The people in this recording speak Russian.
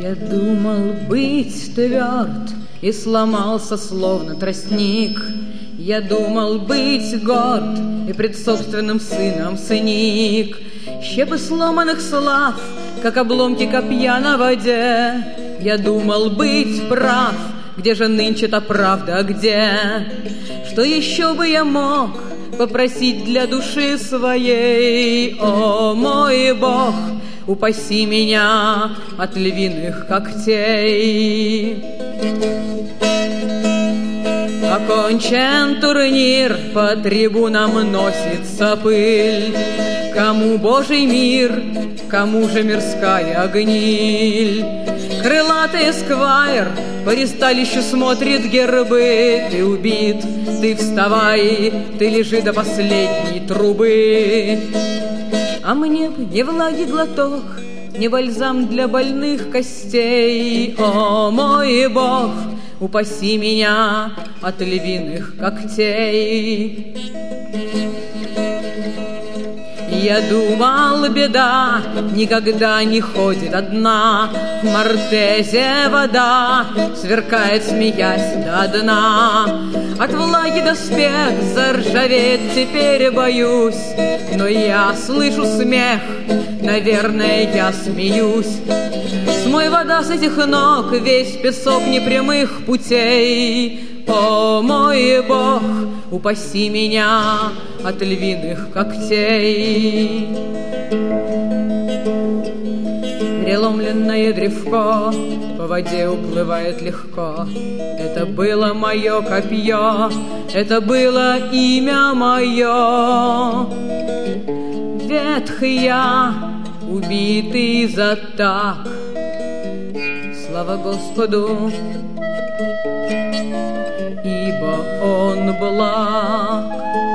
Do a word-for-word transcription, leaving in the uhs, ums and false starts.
Я думал быть тверд и сломался, словно тростник. Я думал быть горд и пред собственным сыном сыник. Щепы сломанных слав, как обломки копья на воде. Я думал быть прав, где же нынче та правда, где? Что еще бы я мог попросить для души своей? О, мой Бог, упаси меня от львиных когтей. Окончен турнир, по трибунам носится пыль. Кому Божий мир, кому же мирская гниль? Крылатый эсквайр по ристалищу смотрит гербы. Ты убит, ты вставай, ты лежи до последней трубы. А мне б не влаги глоток, не бальзам для больных костей. О, мой Бог, упаси меня от львиных когтей. Я думал, беда никогда не ходит одна. В Мортезе вода сверкает, смеясь до дна. От влаги доспех заржавеет, теперь боюсь. Но я слышу смех, наверное, я смеюсь. Смой вода с этих ног весь песок непрямых путей. О, мой Бог, упаси меня от львиных когтей. Переломленное древко по воде уплывает легко. Это было мое копье, это было имя мое. Ветхий я, убитый за так. Слава Господу, ибо Он благ.